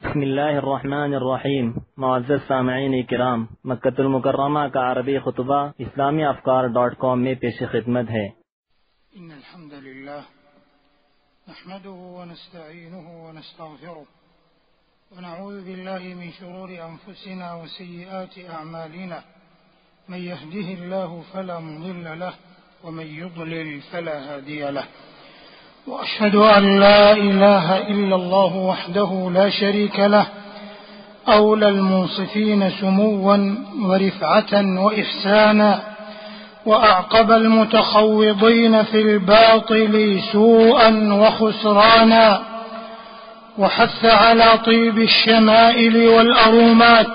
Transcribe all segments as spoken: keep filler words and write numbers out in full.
بسم الله الرحمن الرحیم. معزز سامعین کرام، مکۃ المکرمہ کا عربی خطبہ اسلامی افکار ڈاٹ کام میں پیش خدمت ہے۔ ان الحمد لله نحمده ونستعينه ونستغفره ونعوذ بالله من شرور انفسنا وسيئات اعمالنا، من يهده الله فلا مضل له ومن يضلل فلا هادي له، وأشهد أن لا إله إلا الله وحده لا شريك له، أولى المنصفين سموا ورفعة وإحسانا، وأعقب المتخوضين في الباطل سوءا وخسرانا، وحث على طيب الشمائل والأرومات،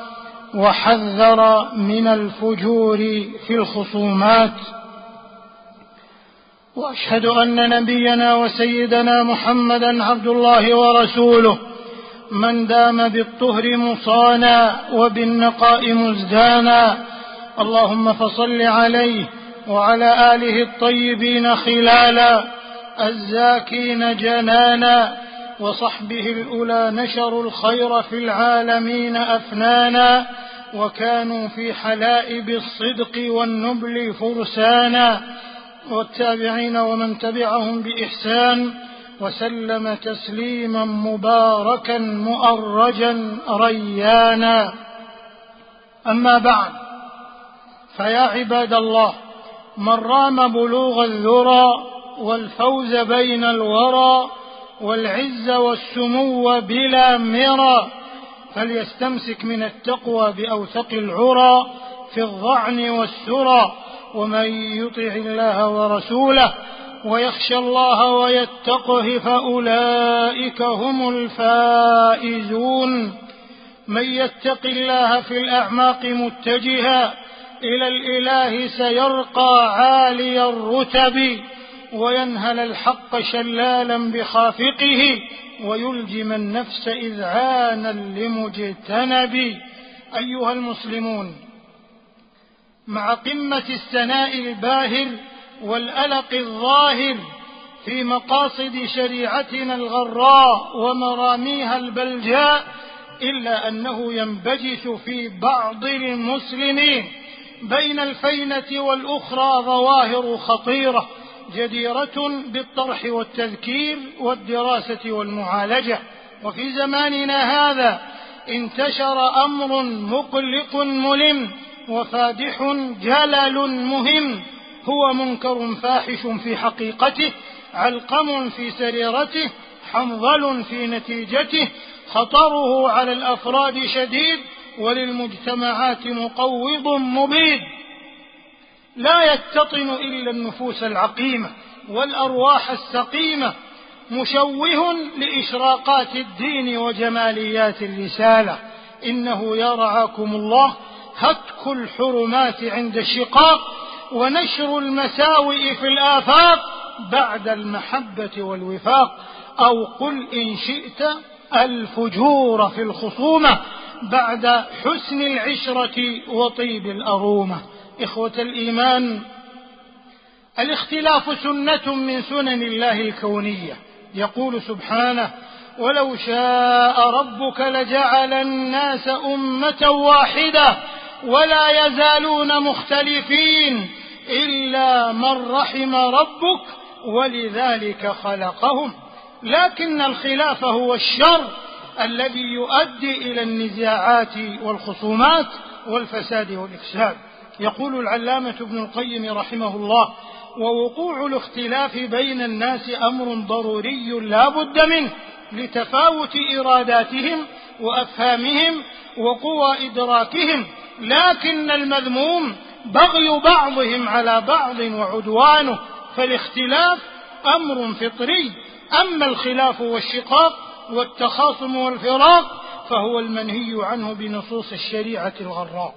وحذر من الفجور في الخصومات. وأشهد أن نبينا وسيدنا محمدا عبد الله ورسوله، من دام بالطهر مصانا وبالنقاء مزدانا، اللهم فصل عليه وعلى آله الطيبين خلالا، الزاكين جنانا، وصحبه الأولى نشروا الخير في العالمين أفنانا، وكانوا في حلائب الصدق والنبل فرسانا، والتابعين ومن تبعهم بإحسان، وسلم تسليما مباركا مؤرجا ريانا. أما بعد، فيا عباد الله، من رام بلوغ الذرى والفوز بين الورى والعز والسمو بلا مرى، فليستمسك من التقوى بأوثق العرى في الظعن والسرى، ومن يطع الله ورسوله ويخشى الله ويتقه فأولئك هم الفائزون. من يتق الله في الأعماق متجها إلى الإله سيرقى عالي الرتب، وينهل الحق شلالا بخافقه، ويلجم النفس إذعانا لمجتنب. أيها المسلمون، مع قمة الثناء الباهر والألق الظاهر في مقاصد شريعتنا الغراء ومراميها البلجاء، إلا أنه ينبجس في بعض المسلمين بين الفينة والأخرى ظواهر خطيرة جديرة بالطرح والتذكير والدراسة والمعالجة. وفي زماننا هذا انتشر أمر مقلق ملم وفادح جلل مهم، هو منكر فاحش في حقيقته، علقم في سريرته، حنظل في نتيجته، خطره على الأفراد شديد، وللمجتمعات مقوض مبيد، لا يتطن إلا النفوس العقيمة والأرواح السقيمة، مشوه لإشراقات الدين وجماليات الرسالة. إنه يرعاكم الله هتك الحرمات عند الشقاق، ونشر المساوئ في الآفاق بعد المحبة والوفاق، أو قل إن شئت الفجور في الخصومة بعد حسن العشرة وطيب الأرومة. إخوة الإيمان، الاختلاف سنة من سنن الله الكونية. يقول سبحانه: ولو شاء ربك لجعل الناس أمة واحدة ولا يزالون مختلفين إلا من رحم ربك ولذلك خلقهم. لكن الخلاف هو الشر الذي يؤدي إلى النزاعات والخصومات والفساد والإفساد. يقول العلامة ابن القيم رحمه الله: ووقوع الاختلاف بين الناس أمر ضروري لا بد منه، لتفاوت إراداتهم وأفهامهم وقوى إدراكهم، لكن المذموم بغي بعضهم على بعض وعدوانه، فالاختلاف أمر فطري. أما الخلاف والشقاق والتخاصم والفراق فهو المنهي عنه بنصوص الشريعة الغراء.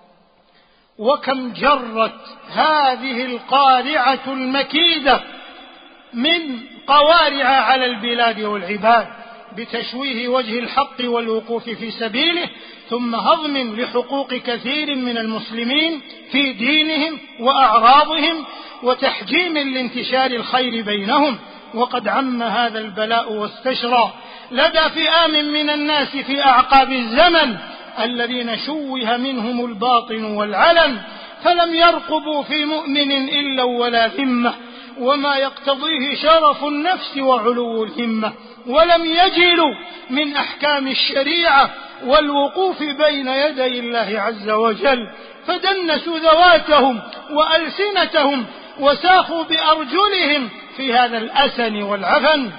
وكم جرت هذه القارعة المكيدة من قوارع على البلاد والعباد بتشويه وجه الحق والوقوف في سبيله، ثم هضم لحقوق كثير من المسلمين في دينهم وأعراضهم، وتحجيم لانتشار الخير بينهم. وقد عم هذا البلاء واستشرى لدى فئام من الناس في أعقاب الزمن الذين شوه منهم الباطن والعلن، فلم يرقبوا في مؤمن إلا ولا ذمة، وما يقتضيه شرف النفس وعلو الهمة، ولم يجلوا من أحكام الشريعة والوقوف بين يدي الله عز وجل، فدنسوا ذواتهم وألسنتهم وساخوا بأرجلهم في هذا الأسن والعفن.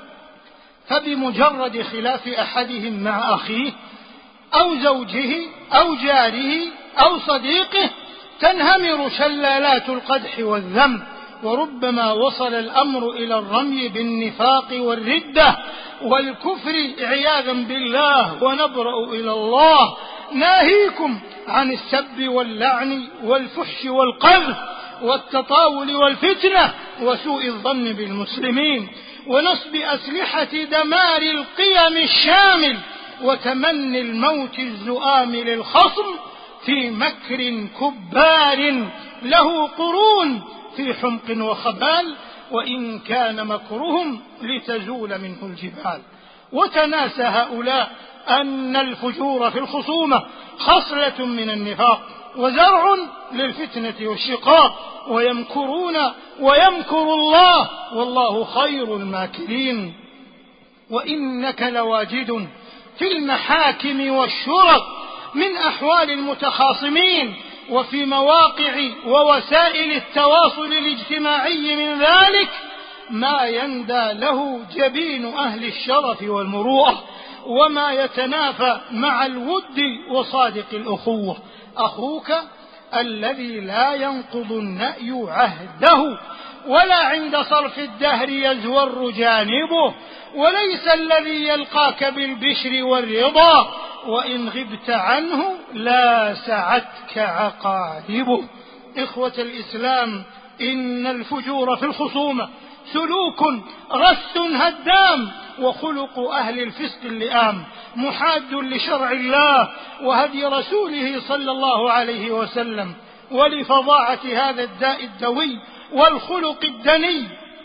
فبمجرد خلاف أحدهم مع أخيه أو زوجه أو جاره أو صديقه تنهمر شلالات القدح والذم، وربما وصل الأمر إلى الرمي بالنفاق والردة والكفر عياذا بالله، ونبرأ إلى الله ناهيكم عن السب واللعن والفحش والقذف والتطاول والفتنة وسوء الظن بالمسلمين ونصب أسلحة دمار القيم الشامل وتمني الموت الزؤام للخصم في مكر كبار له قرون في حمق وخبال، وإن كان مكرهم لتزول منه الجبال. وتناسى هؤلاء أن الفجور في الخصومة خصلة من النفاق وزرع للفتنة والشقاق، ويمكرون ويمكر الله والله خير الماكرين. وإنك لواجد في المحاكم والشرط من أحوال المتخاصمين وفي مواقع ووسائل التواصل الاجتماعي من ذلك ما يندى له جبين أهل الشرف والمروءة، وما يتنافى مع الود وصادق الأخوة. أخوك الذي لا ينقض النأي عهده ولا عند صرف الدهر يزور جانبه، وليس الذي يلقاك بالبشر والرضا وإن غبت عنه لا سعتك عقاربه. إخوة الإسلام، إن الفجور في الخصومة سلوك رث هدام وخلق أهل الفسق اللئام، محاد لشرع الله وهدي رسوله صلى الله عليه وسلم، ولفظاعة هذا الداء الدوي والخلق الدني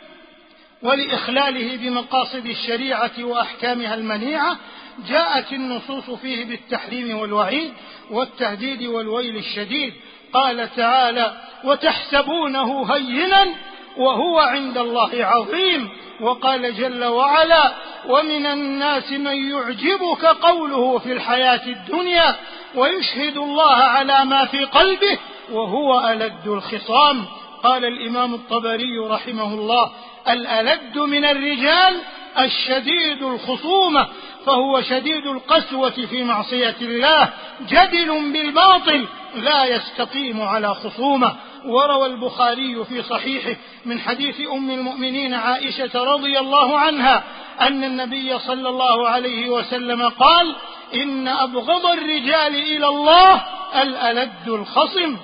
ولإخلاله بمقاصد الشريعة وأحكامها المنيعة جاءت النصوص فيه بالتحريم والوعيد والتهديد والويل الشديد. قال تعالى: وتحسبونه هينا وهو عند الله عظيم. وقال جل وعلا: ومن الناس من يعجبك قوله في الحياة الدنيا ويشهد الله على ما في قلبه وهو ألد الخصام. قال الإمام الطبري رحمه الله: الألد من الرجال الشديد الخصومة، فهو شديد القسوة في معصية الله، جدل بالباطل لا يستقيم على خصومة. وروى البخاري في صحيحه من حديث أم المؤمنين عائشة رضي الله عنها أن النبي صلى الله عليه وسلم قال: إن أبغض الرجال إلى الله الألد الخصم.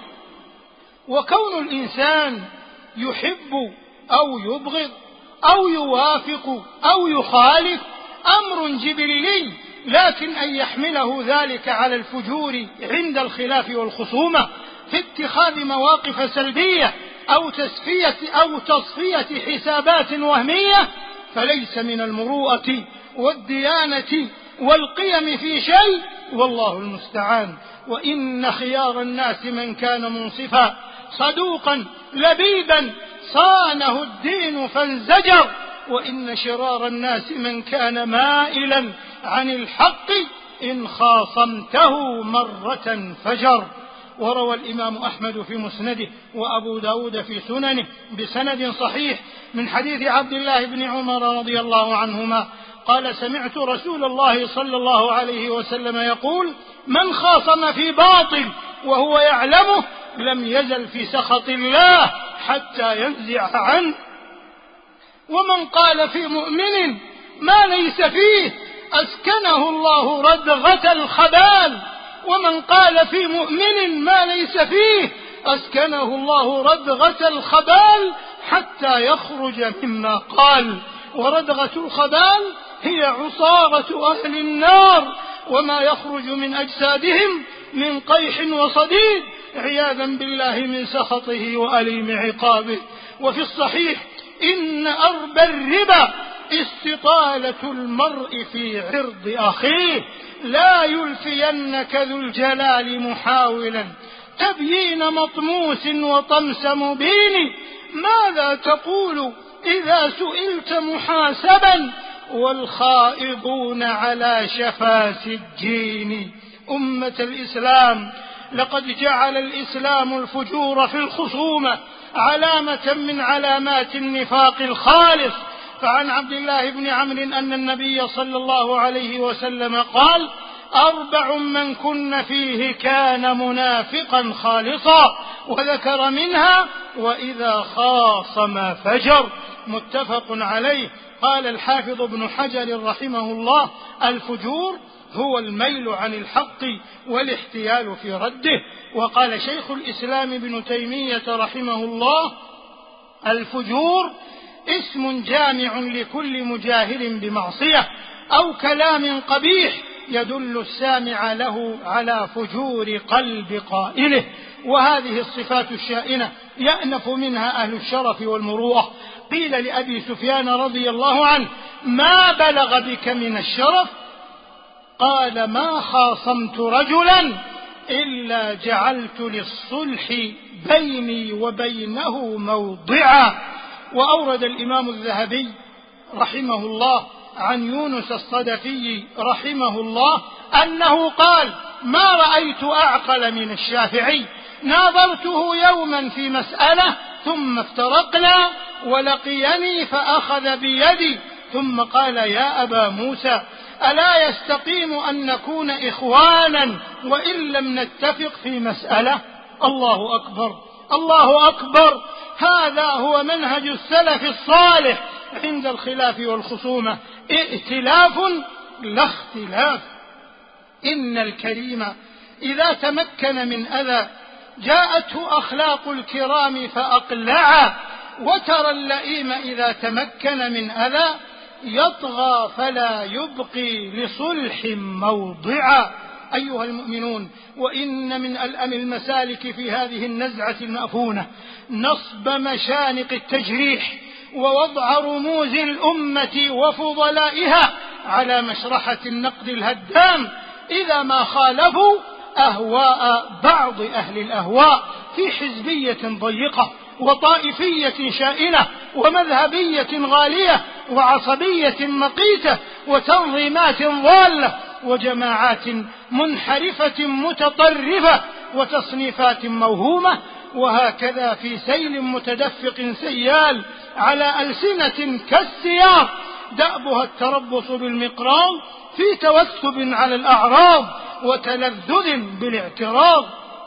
وكون الإنسان يحب أو يبغض أو يوافق أو يخالف أمر جبلي، لكن أن يحمله ذلك على الفجور عند الخلاف والخصومة في اتخاذ مواقف سلبية أو تسفية أو تصفية حسابات وهمية فليس من المروءة والديانة والقيم في شيء، والله المستعان. وإن خيار الناس من كان منصفا صدوقا لبيبا صانه الدين فانزجر، وإن شرار الناس من كان مائلا عن الحق إن خاصمته مرة فجر. وروى الإمام أحمد في مسنده وأبو داود في سننه بسند صحيح من حديث عبد الله بن عمر رضي الله عنهما قال: سمعت رسول الله صلى الله عليه وسلم يقول: من خاصم في باطل وهو يعلمه لم يزل في سخط الله حتى ينزع عنه. ومن قال في مؤمن ما ليس فيه أسكنه الله ردغة الخبال. ومن قال في مؤمن ما ليس فيه أسكنه الله ردغة الخبال حتى يخرج مما قال. وردغة الخبال هي عصارة أهل النار وما يخرج من أجسادهم من قيح وصديد عياذا بالله من سخطه وأليم عقابه. وفي الصحيح: إن أربى الربا استطالة المرء في عرض أخيه. لا يلفينك ذو الجلال محاولا تبيين مطموس وطمس مبين. ماذا تقول إذا سئلت محاسبا والخائضون على شفا سجين؟ أمة الإسلام، لقد جعل الإسلام الفجور في الخصومة علامة من علامات النفاق الخالص. فعن عبد الله بن عمرو أن النبي صلى الله عليه وسلم قال: أربع من كن فيه كان منافقا خالصا، وذكر منها: وإذا خاصم فجر. متفق عليه. قال الحافظ ابن حجر رحمه الله: الفجور هو الميل عن الحق والاحتيال في رده. وقال شيخ الإسلام ابن تيمية رحمه الله: الفجور اسم جامع لكل مجاهر بمعصية أو كلام قبيح يدل السامع له على فجور قلب قائله. وهذه الصفات الشائنة يأنف منها أهل الشرف والمروءة. قيل لأبي سفيان رضي الله عنه: ما بلغ بك من الشرف؟ قال: ما خاصمت رجلا إلا جعلت للصلح بيني وبينه موضعا. وأورد الإمام الذهبي رحمه الله عن يونس الصدفي رحمه الله أنه قال: ما رأيت أعقل من الشافعي، ناظرته يوما في مسألة ثم افترقنا ولقيني فأخذ بيدي ثم قال: يا أبا موسى، ألا يستقيم أن نكون إخوانا وإن لم نتفق في مسألة؟ الله أكبر، الله أكبر. هذا هو منهج السلف الصالح عند الخلاف والخصومة: ائتلاف لا اختلاف. إن الكريم إذا تمكن من أذى جاءته أخلاق الكرام فأقلعا، وترى اللئيم إذا تمكن من أذى يطغى فلا يبقي لصلح موضعا. أيها المؤمنون، وإن من ألأم المسالك في هذه النزعة المأفونة نصب مشانق التجريح ووضع رموز الأمة وفضلائها على مشرحة النقد الهدام إذا ما خالفوا أهواء بعض أهل الأهواء في حزبية ضيقة وطائفية شائنة ومذهبية غالية وعصبية مقيتة وتنظيمات ضالة وجماعات منحرفة متطرفة وتصنيفات موهومة، وهكذا في سيل متدفق سيال على ألسنة كالسياط دأبها التربص بالمقراض في توثب على الأعراض وتلذذ بالاعتراض،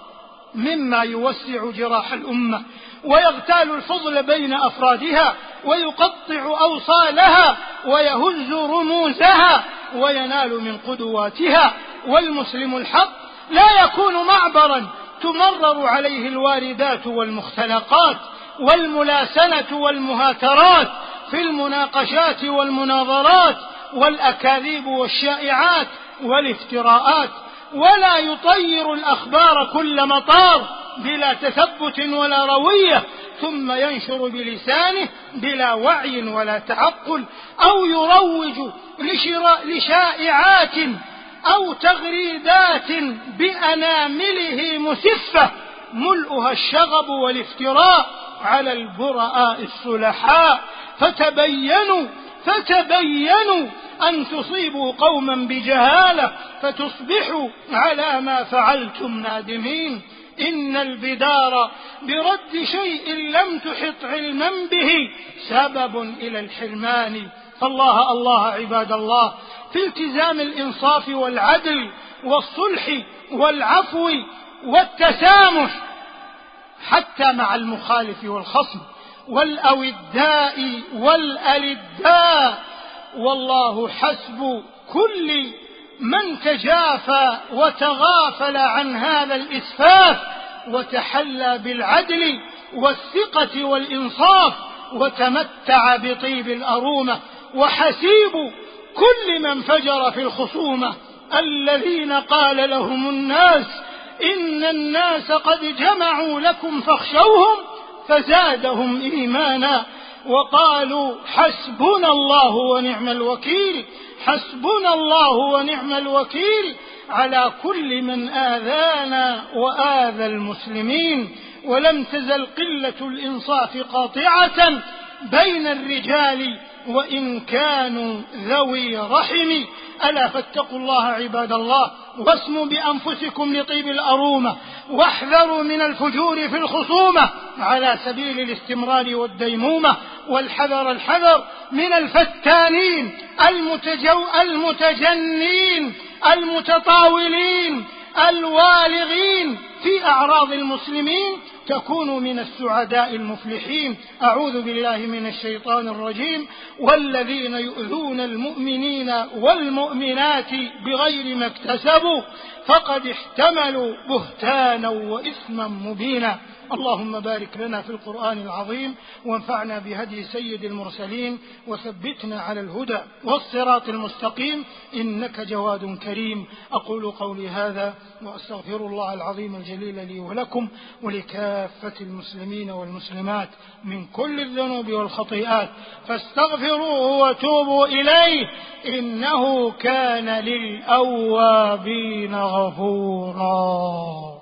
مما يوسع جراح الأمة ويغتال الفضل بين أفرادها ويقطع أوصالها ويهز رموزها وينال من قدواتها. والمسلم الحق لا يكون معبرا تمرر عليه الواردات والمختلقات والملاسنة والمهاترات في المناقشات والمناظرات والأكاذيب والشائعات والافتراءات، ولا يطير الأخبار كل مطار بلا تثبت ولا روية ثم ينشر بلسانه بلا وعي ولا تعقل، أو يروج لشائعات أو تغريدات بأنامله مسفة ملؤها الشغب والافتراء على البرآء الصلحاء. فتبينوا فتبينوا أن تصيبوا قوما بجهالة فتصبحوا على ما فعلتم نادمين. إن البدار برد شيء لم تحط علما به سبب إلى الحرمان. فالله الله عباد الله في التزام الإنصاف والعدل والصلح والعفو والتسامح حتى مع المخالف والخصم والأوداء والألداء. والله حسب كل من تجافى وتغافل عن هذا الإسفاف وتحلى بالعدل والثقة والإنصاف وتمتع بطيب الأرومة. وحسيب كل من فجر في الخصومة الذين قال لهم الناس إن الناس قد جمعوا لكم فاخشوهم فزادهم إيمانا وقالوا حسبنا الله ونعم الوكيل، حسبنا الله ونعم الوكيل على كل من آذانا وآذى المسلمين. ولم تزل قلة الإنصاف قاطعة بين الرجال وإن كانوا ذوي رحم. ألا فاتقوا الله عباد الله، واسموا بأنفسكم لطيب الأرومة، واحذروا من الفجور في الخصومة على سبيل الاستمرار والديمومة، والحذر الحذر من الفتانين المتجو المتجنين المتطاولين الوالغين في أعراض المسلمين، تكونوا من السعداء المفلحين. أعوذ بالله من الشيطان الرجيم. والذين يؤذون المؤمنين والمؤمنات بغير ما اكتسبوا فقد احتملوا بهتانا وإثما مبينا. اللهم بارك لنا في القرآن العظيم، وانفعنا بهدي سيد المرسلين، وثبتنا على الهدى والصراط المستقيم، إنك جواد كريم. أقول قولي هذا وأستغفر الله العظيم الجليل لي ولكم ولكافة المسلمين والمسلمات من كل الذنوب والخطيئات، فاستغفروه وتوبوا إليه، إنه كان للأوابين غفورا.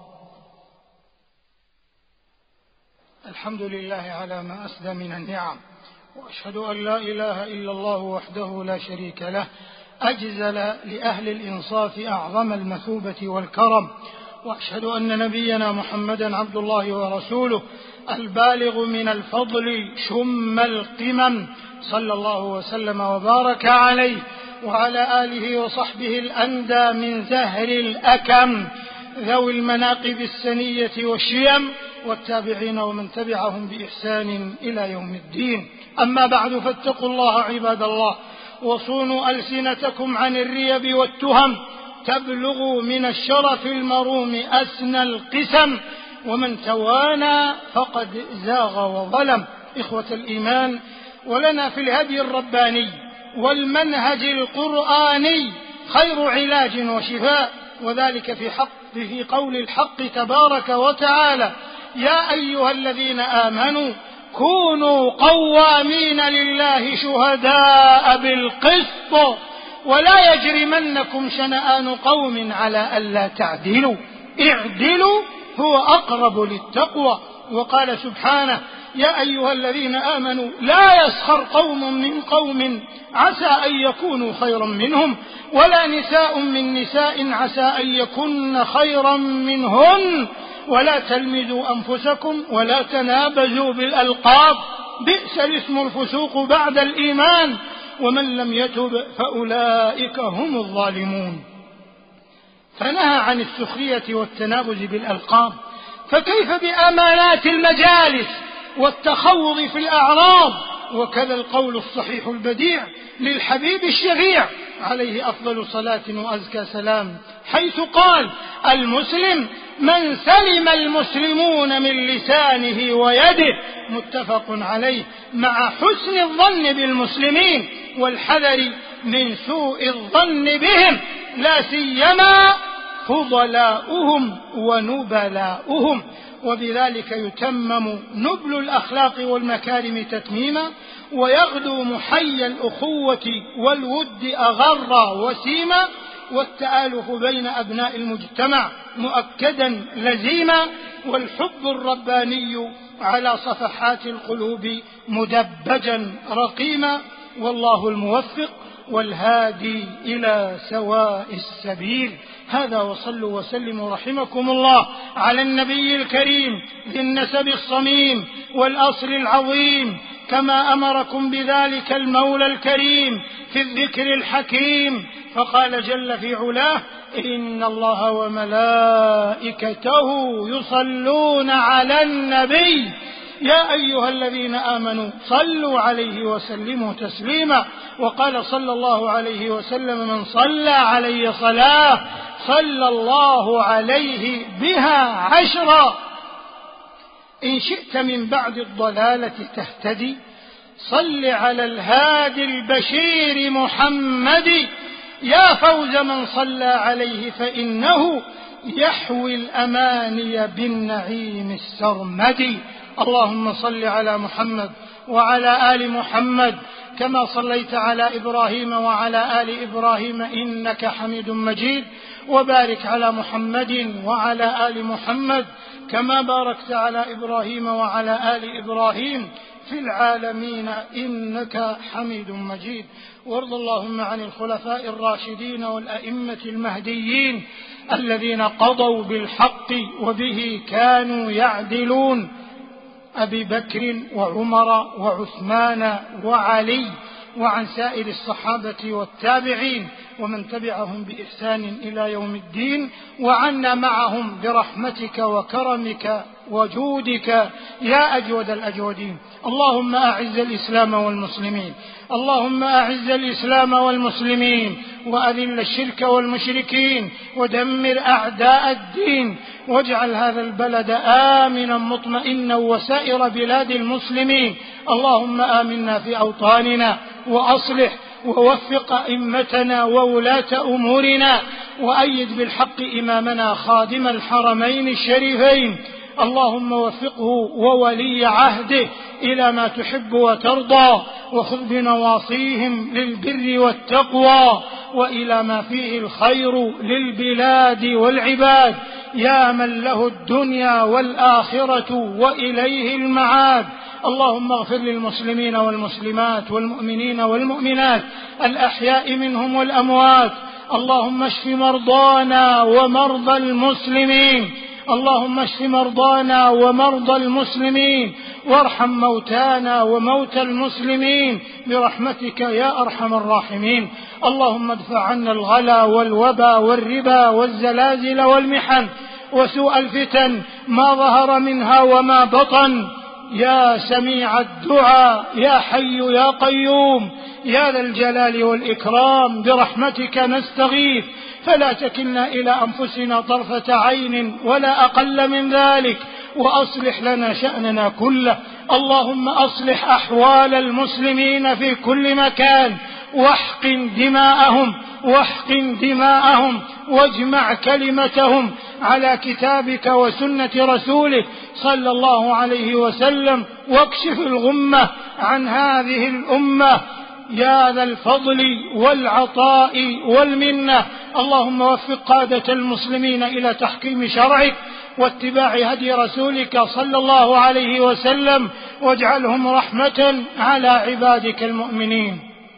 الحمد لله على ما أسدى من النعم، وأشهد أن لا إله إلا الله وحده لا شريك له، أجزل لأهل الإنصاف أعظم المثوبة والكرم. وأشهد أن نبينا محمدا عبد الله ورسوله البالغ من الفضل شم القمم، صلى الله وسلم وبارك عليه وعلى آله وصحبه الأندى من زهر الأكم، ذوي المناقب السنية والشيم، والتابعين ومن تبعهم بإحسان إلى يوم الدين. أما بعد، فاتقوا الله عباد الله، وصونوا ألسنتكم عن الريب والتهم، تبلغوا من الشرف المروم أسنى القسم، ومن توانى فقد زاغ وظلم. إخوة الإيمان، ولنا في الهدي الرباني والمنهج القرآني خير علاج وشفاء، وذلك في حق في قول الحق تبارك وتعالى: يا أيها الذين آمنوا كونوا قوامين لله شهداء بالقسط ولا يجرمنكم شنآن قوم على ألا تعدلوا اعدلوا هو أقرب للتقوى. وقال سبحانه: يا أيها الذين آمنوا لا يسخر قوم من قوم عسى أن يكونوا خيرا منهم ولا نساء من نساء عسى أن يكن خيرا منهن ولا تلمزوا أنفسكم ولا تنابزوا بالألقاب بئس الاسم الفسوق بعد الإيمان ومن لم يتب فأولئك هم الظالمون. فنهى عن السخرية والتنابز بالألقاب، فكيف بأمانات المجالس والتخوض في الأعراض؟ وكذا القول الصحيح البديع للحبيب الشفيع عليه أفضل صلاة وأزكى سلام، حيث قال: المسلم من سلم المسلمون من لسانه ويده، متفق عليه، مع حسن الظن بالمسلمين والحذر من سوء الظن بهم، لا سيما فضلاؤهم ونبلاؤهم. وبذلك يتمم نبل الأخلاق والمكارم تتميما، ويغدو محيا الأخوة والود أغر وسيما، والتآلف بين أبناء المجتمع مؤكدا لزيما، والحب الرباني على صفحات القلوب مدبجا رقيما. والله الموفق والهادي إلى سواء السبيل. هذا، وصلوا وسلموا رحمكم الله على النبي الكريم ذي النسب الصميم والأصل العظيم، كما أمركم بذلك المولى الكريم في الذكر الحكيم، فقال جل في علاه: إن الله وملائكته يصلون على النبي يا أيها الذين آمنوا صلوا عليه وسلموا تسليما. وقال صلى الله عليه وسلم: من صلى علي صلاة صلى الله عليه بها عشرا. إن شئت من بعد الضلالة تهتدي صل على الهادي البشير محمد، يا فوز من صلى عليه فإنه يحوي الأماني بالنعيم السرمدي. اللهم صل على محمد وعلى آل محمد كما صليت على إبراهيم وعلى آل إبراهيم إنك حميد مجيد، وبارك على محمد وعلى آل محمد كما باركت على إبراهيم وعلى آل إبراهيم في العالمين إنك حميد مجيد. وارض اللهم عن الخلفاء الراشدين والأئمة المهديين الذين قضوا بالحق وبه كانوا يعدلون، أبي بكر وعمر وعثمان وعلي، وعن سائر الصحابة والتابعين ومن تبعهم بإحسان إلى يوم الدين، وعنا معهم برحمتك وكرمك وجودك يا أجود الأجودين. اللهم أعز الإسلام والمسلمين، اللهم أعز الإسلام والمسلمين، وأذل الشرك والمشركين، ودمر أعداء الدين، واجعل هذا البلد آمنا مطمئنا وسائر بلاد المسلمين. اللهم آمنا في أوطاننا، وأصلح ووفق أئمتنا وولاة أمورنا، وأيد بالحق إمامنا خادم الحرمين الشريفين. اللهم وفقه وولي عهده إلى ما تحب وترضى، وخذ بنواصيهم للبر والتقوى وإلى ما فيه الخير للبلاد والعباد، يا من له الدنيا والآخرة وإليه المعاد. اللهم اغفر للمسلمين والمسلمات والمؤمنين والمؤمنات الأحياء منهم والأموات. اللهم اشف مرضانا ومرضى المسلمين، اللهم اشف مرضانا ومرضى المسلمين، وارحم موتانا وموتى المسلمين برحمتك يا أرحم الراحمين. اللهم ادفع عنا الغلا والوبا والربا والزلازل والمحن وسوء الفتن ما ظهر منها وما بطن، يا سميع الدعاء، يا حي يا قيوم، يا ذا الجلال والإكرام، برحمتك نستغيث، فلا تكلنا إلى أنفسنا طرفة عين ولا أقل من ذلك، وأصلح لنا شأننا كله. اللهم أصلح أحوال المسلمين في كل مكان، واحقن دماءهم واحقن دماءهم واجمع كلمتهم على كتابك وسنة رسولك صلى الله عليه وسلم، واكشف الغمة عن هذه الأمة يا ذا الفضل والعطاء والمنة. اللهم وفق قادة المسلمين إلى تحكيم شرعك واتباع هدي رسولك صلى الله عليه وسلم، واجعلهم رحمة على عبادك المؤمنين.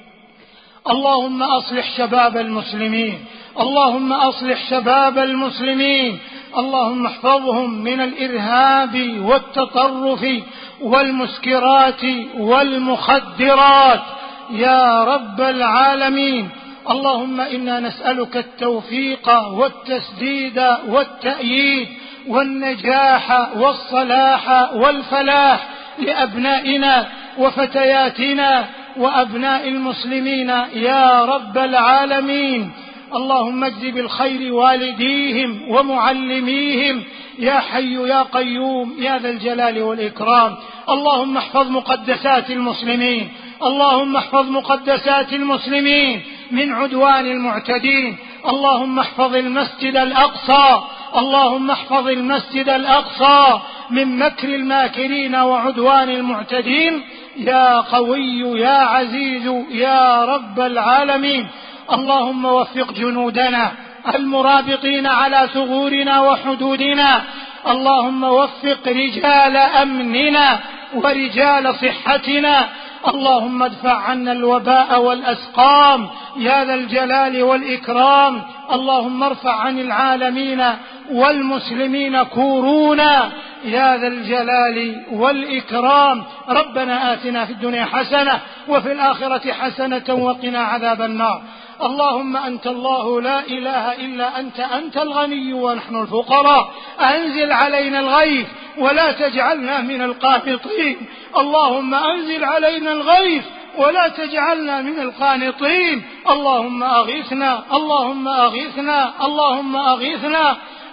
اللهم أصلح شباب المسلمين، اللهم أصلح شباب المسلمين، اللهم احفظهم من الإرهاب والتطرف والمسكرات والمخدرات يا رب العالمين. اللهم إنا نسألك التوفيق والتسديد والتأييد والنجاح والصلاح والفلاح لأبنائنا وفتياتنا وأبناء المسلمين يا رب العالمين. اللهم اجز بالخير والديهم ومعلميهم يا حي يا قيوم يا ذا الجلال والإكرام. اللهم احفظ مقدسات المسلمين، اللهم احفظ مقدسات المسلمين من عدوان المعتدين. اللهم احفظ المسجد الأقصى، اللهم احفظ المسجد الأقصى من مكر الماكرين وعدوان المعتدين يا قوي يا عزيز يا رب العالمين. اللهم وفق جنودنا المرابطين على ثغورنا وحدودنا، اللهم وفق رجال أمننا ورجال صحتنا. اللهم ادفع عنا الوباء والأسقام يا ذا الجلال والإكرام. اللهم ارفع عن العالمين والمسلمين كورونا يا ذا الجلال والإكرام. ربنا آتنا في الدنيا حسنة وفي الآخرة حسنة وقنا عذاب النار. اللهم أنت الله لا إله إلا أنت، أنت الغني ونحن الفقراء، أنزل علينا الغيث ولا تجعلنا من القانطين. اللهم أنزل علينا الغيث ولا تجعلنا من القانطين. اللهم أغيثنا اللهم أغيثنا اللهم أغيثنا.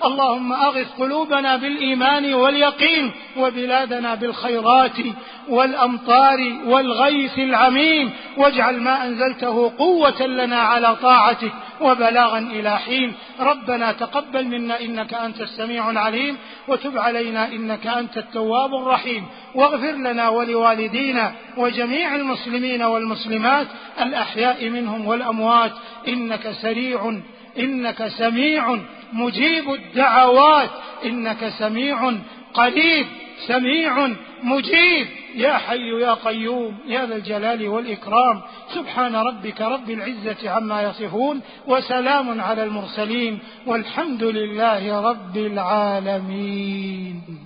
اللهم أغث قلوبنا بالإيمان واليقين، وبلادنا بالخيرات والأمطار والغيث العميم، واجعل ما أنزلته قوة لنا على طاعتك وبلاغا إلى حين. ربنا تقبل منا إنك أنت السميع العليم، وتب علينا إنك أنت التواب الرحيم، واغفر لنا ولوالدينا وجميع المسلمين والمسلمات الأحياء منهم والأموات، إنك سريع إنك سميع مجيب الدعوات، إنك سميع قريب سميع مجيب، يا حي يا قيوم يا ذا الجلال والإكرام. سبحان ربك رب العزة عما يصفون، وسلام على المرسلين، والحمد لله رب العالمين.